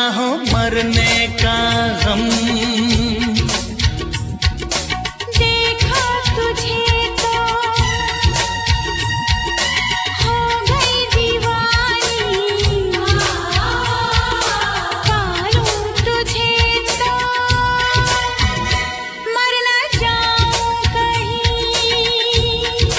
हो मरने का गम। देखा तुझे तो हो गई दीवानी, पालूं तुझे तो मर न जाऊं कहीं।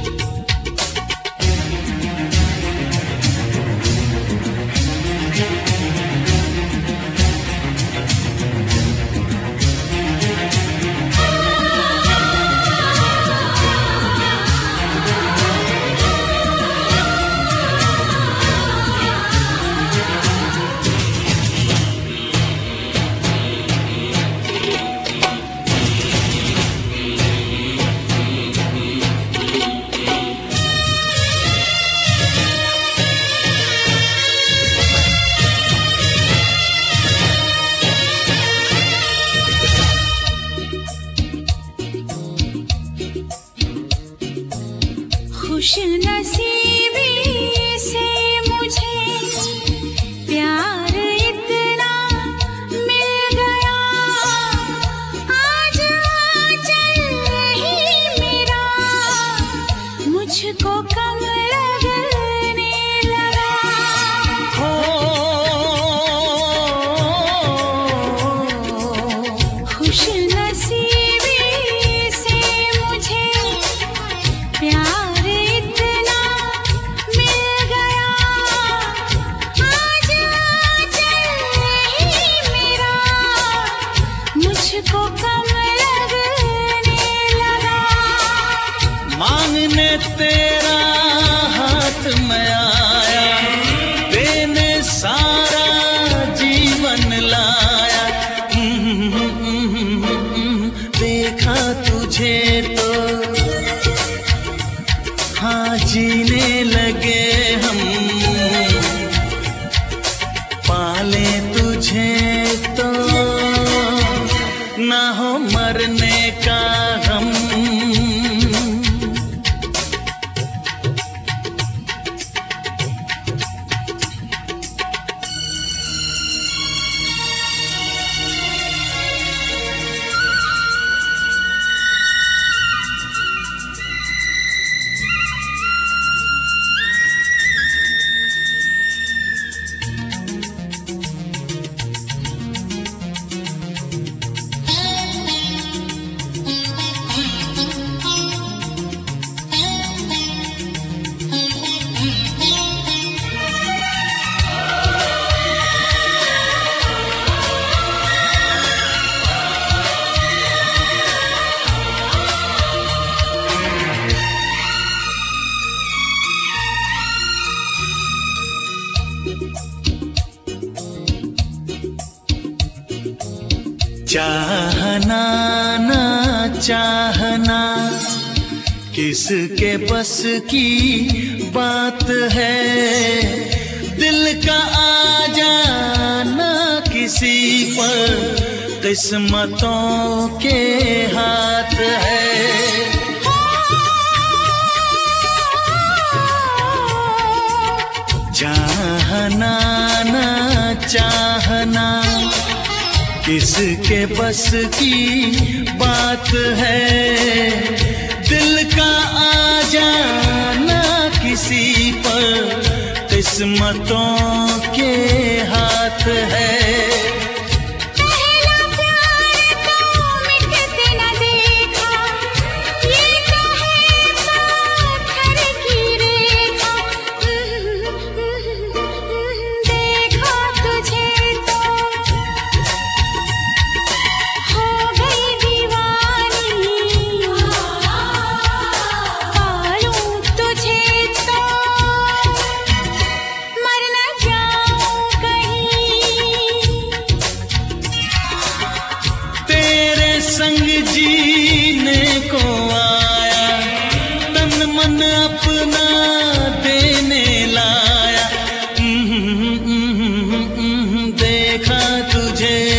खुश नसीबी से मुझे प्यार इतना मिल गया, आज आंचल ही मेरा मुझको कम लगने लगा। खुश नसीबी से मुझे प्यार मांगने तेरा हाथ में आया, देने सारा जीवन लाया। देखा तुझे तो हाँ जीने लगे हम, पाले तुझे तो ना हो मरने का गम। चाहना ना चाहना किसके बस की बात है, दिल का आ जाना किसी पर किस्मतों के हाथ है। चाहना ना चाहना किसके बस की बात है, दिल का आ जाना किसी पर किस्मतों के हाथ है। संग जीने को आया, तन मन अपना देने लाया। देखा तुझे